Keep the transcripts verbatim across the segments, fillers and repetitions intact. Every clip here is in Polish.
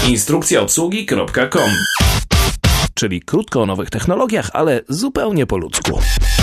instrukcja obsługi kropka com. Czyli krótko o nowych technologiach, ale zupełnie po ludzku.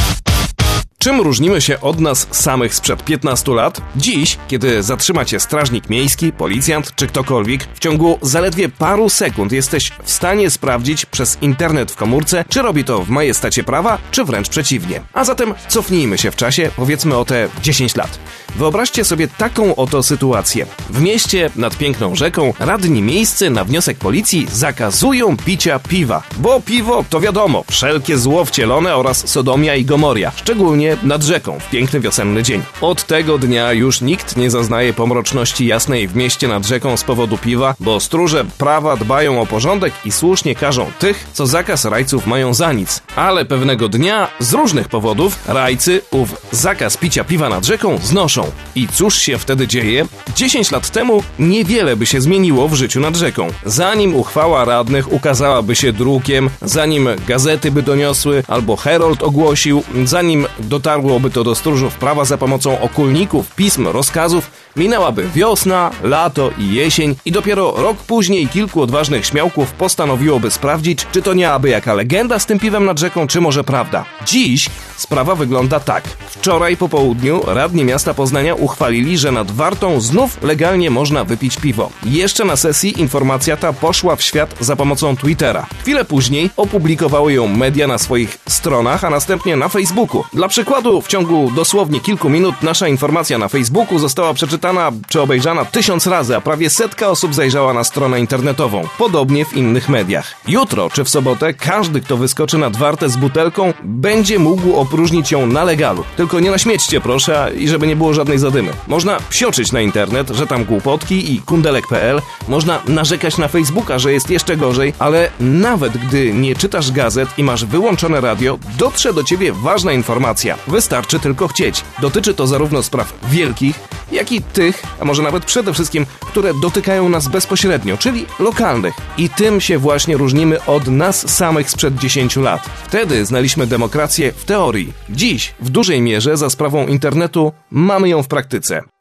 Czym różnimy się od nas samych sprzed piętnastu lat? Dziś, kiedy zatrzyma cię strażnik miejski, policjant czy ktokolwiek, w ciągu zaledwie paru sekund jesteś w stanie sprawdzić przez internet w komórce, czy robi to w majestacie prawa, czy wręcz przeciwnie. A zatem cofnijmy się w czasie, powiedzmy o te dziesięć lat. Wyobraźcie sobie taką oto sytuację. W mieście nad piękną rzeką radni miejscy na wniosek policji zakazują picia piwa. Bo piwo to wiadomo, wszelkie zło wcielone oraz Sodomia i Gomoria. Szczególnie nad rzeką w piękny wiosenny dzień. Od tego dnia już nikt nie zaznaje pomroczności jasnej w mieście nad rzeką z powodu piwa, bo stróże prawa dbają o porządek i słusznie karzą tych, co zakaz rajców mają za nic. Ale pewnego dnia z różnych powodów rajcy ów zakaz picia piwa nad rzeką znoszą. I cóż się wtedy dzieje? dziesięć lat temu niewiele by się zmieniło w życiu nad rzeką. Zanim uchwała radnych ukazałaby się drukiem, zanim gazety by doniosły albo Herold ogłosił, zanim dotarłoby to do stróżów prawa za pomocą okulników, pism, rozkazów, minęłaby wiosna, lato i jesień i dopiero rok później kilku odważnych śmiałków postanowiłoby sprawdzić, czy to nie aby jaka legenda z tym piwem nad rzeką, czy może prawda. Dziś sprawa wygląda tak. Wczoraj po południu radni miasta Poznania uchwalili, że nad Wartą znów legalnie można wypić piwo. Jeszcze na sesji informacja ta poszła w świat za pomocą Twittera. Chwilę później opublikowały ją media na swoich stronach, a następnie na Facebooku. Dla przykładu, w ciągu dosłownie kilku minut nasza informacja na Facebooku została przeczytana czy obejrzana tysiąc razy, a prawie setka osób zajrzała na stronę internetową. Podobnie w innych mediach. Jutro czy w sobotę każdy, kto wyskoczy nad Wartę z butelką, będzie mógł opróżnić ją na legalu. Tylko nie naśmiećcie proszę i żeby nie było żadnej zadymy. Można psioczyć na internet, że tam głupotki i kundelek kropka pe el, można narzekać na Facebooka, że jest jeszcze gorzej, ale nawet gdy nie czytasz gazet i masz wyłączone radio, dotrze do ciebie ważna informacja. Wystarczy tylko chcieć. Dotyczy to zarówno spraw wielkich, jak i tych, a może nawet przede wszystkim, które dotykają nas bezpośrednio, czyli lokalnych. I tym się właśnie różnimy od nas samych sprzed dziesięciu lat. Wtedy znaliśmy demokrację w teorii. Dziś w dużej mierze za sprawą internetu mamy ją w praktyce.